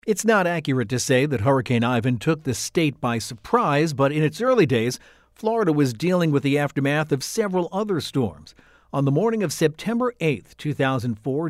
It's not accurate to say that Hurricane Ivan took the state by surprise, but in its early days, Florida was dealing with the aftermath of several other storms. On the morning of September 8, 2004,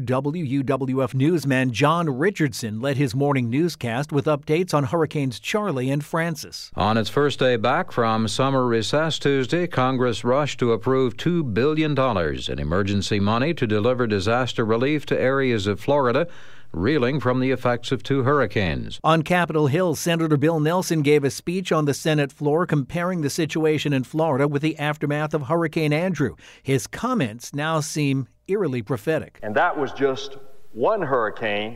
WUWF newsman John Richardson led his morning newscast with updates on Hurricanes Charley and Francis. On its first day back from summer recess Tuesday, Congress rushed to approve $2 billion in emergency money to deliver disaster relief to areas of Florida reeling from the effects of two hurricanes. On Capitol Hill, Senator Bill Nelson gave a speech on the Senate floor comparing the situation in Florida with the aftermath of Hurricane Andrew. His comments now seem eerily prophetic. And that was just one hurricane,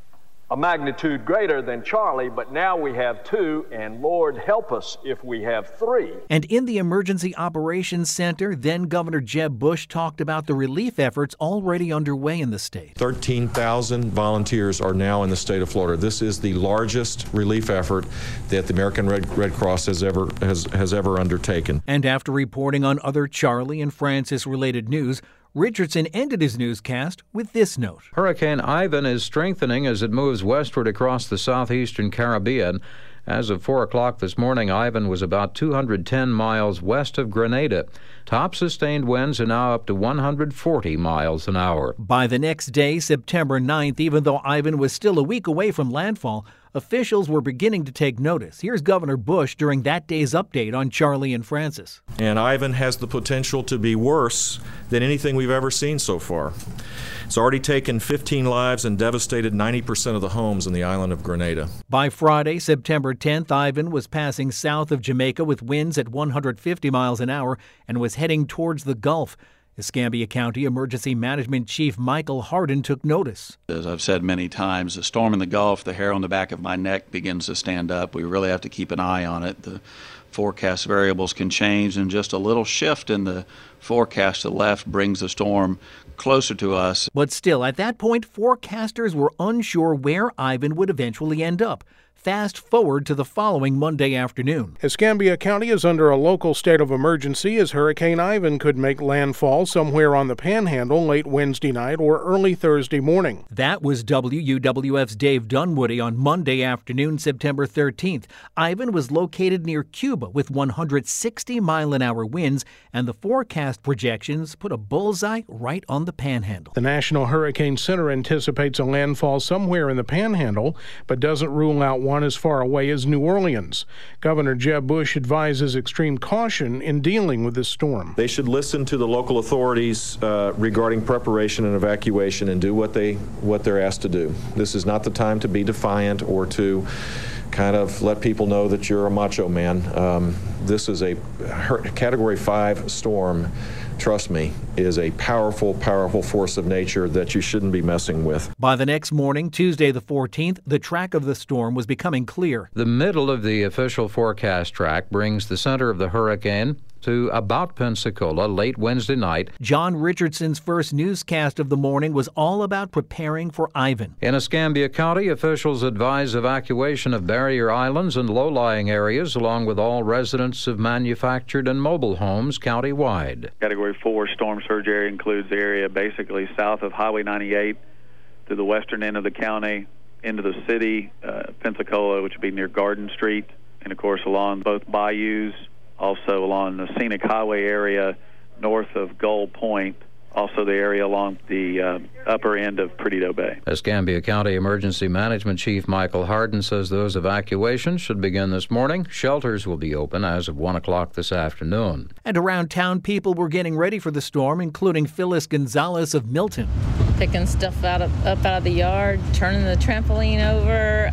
a magnitude greater than Charley, but now we have two, and Lord help us if we have three. And in the Emergency Operations Center, then Governor Jeb Bush talked about the relief efforts already underway in the state. 13,000 volunteers are now in the state of Florida. This is the largest relief effort that the American Red Cross has ever undertaken. And after reporting on other Charley and Francis related news, Richardson ended his newscast with this note. Hurricane Ivan is strengthening as it moves westward across the southeastern Caribbean. As of 4 o'clock this morning, Ivan was about 210 miles west of Grenada. Top sustained winds are now up to 140 miles an hour. By the next day, September 9th, even though Ivan was still a week away from landfall, officials were beginning to take notice. Here's Governor Bush during that day's update on Charley and Francis. And Ivan has the potential to be worse than anything we've ever seen so far. It's already taken 15 lives and devastated 90% of the homes in the island of Grenada. By Friday, September 10th, Ivan was passing south of Jamaica with winds at 150 miles an hour and was heading towards the Gulf. Escambia County Emergency Management Chief Michael Hardin took notice. As I've said many times, a storm in the Gulf, the hair on the back of my neck begins to stand up. We really have to keep an eye on it. The forecast variables can change, and just a little shift in the forecast to the left brings the storm closer to us. But still, at that point, forecasters were unsure where Ivan would eventually end up. Fast forward to the following Monday afternoon. Escambia County is under a local state of emergency as Hurricane Ivan could make landfall somewhere on the Panhandle late Wednesday night or early Thursday morning. That was WUWF's Dave Dunwoody on Monday afternoon, September 13th. Ivan was located near Cuba with 160-mile-an-hour winds, and the forecast projections put a bullseye right on the Panhandle. The National Hurricane Center anticipates a landfall somewhere in the Panhandle, but doesn't rule out one as far away as New Orleans. Governor Jeb Bush advises extreme caution in dealing with this storm. They should listen to the local authorities regarding preparation and evacuation and do what they're asked to do. This is not the time to be defiant or to kind of let people know that you're a macho man. This is a Category 5 storm. Trust me, is a powerful, powerful force of nature that you shouldn't be messing with. By the next morning, Tuesday the 14th, the track of the storm was becoming clear. The middle of the official forecast track brings the center of the hurricane to about Pensacola late Wednesday night. John Richardson's first newscast of the morning was all about preparing for Ivan. In Escambia County, officials advise evacuation of barrier islands and low-lying areas, along with all residents of manufactured and mobile homes countywide. Category 4 storm surge area includes the area basically south of Highway 98 to the western end of the county into the city, Pensacola, which would be near Garden Street, and of course along both bayous, also along the scenic highway area north of Gold Point, also the area along the upper end of Perdido Bay. Escambia County Emergency Management Chief Michael Hardin says those evacuations should begin this morning. Shelters will be open as of 1 o'clock this afternoon. And around town, people were getting ready for the storm, including Phyllis Gonzalez of Milton. Picking stuff up out of the yard, turning the trampoline over,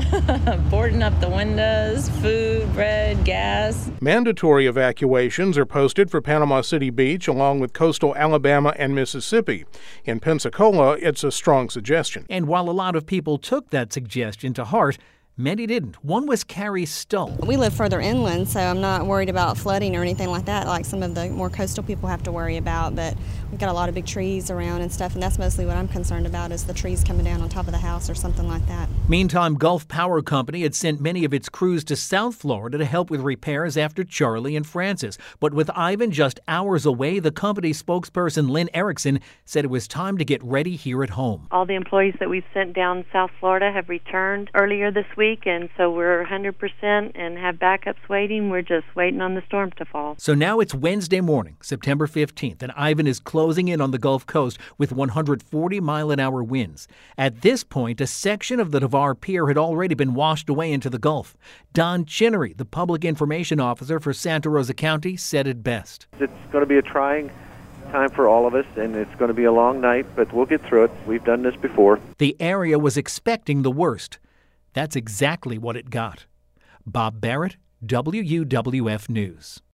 boarding up the windows, food, bread, gas. Mandatory evacuations are posted for Panama City Beach along with coastal Alabama and Mississippi. In Pensacola, it's a strong suggestion. And while a lot of people took that suggestion to heart, many didn't. One was Carrie Stull. We live further inland, so I'm not worried about flooding or anything like that, like some of the more coastal people have to worry about. But We've got a lot of big trees around and stuff, and that's mostly what I'm concerned about, is the trees coming down on top of the house or something like that. Meantime, Gulf Power Company had sent many of its crews to South Florida to help with repairs after Charley and Frances. But with Ivan just hours away, the company spokesperson Lynn Erickson said it was time to get ready here at home. All the employees that we've sent down South Florida have returned earlier this week, and so we're 100% and have backups waiting. We're just waiting on the storm to fall. So now it's Wednesday morning, September 15th, and Ivan is closing in on the Gulf Coast with 140-mile-an-hour winds. At this point, a section of the Navarre Pier had already been washed away into the Gulf. Don Chinnery, the public information officer for Santa Rosa County, said it best. It's going to be a trying time for all of us, and it's going to be a long night, but we'll get through it. We've done this before. The area was expecting the worst. That's exactly what it got. Bob Barrett, WUWF News.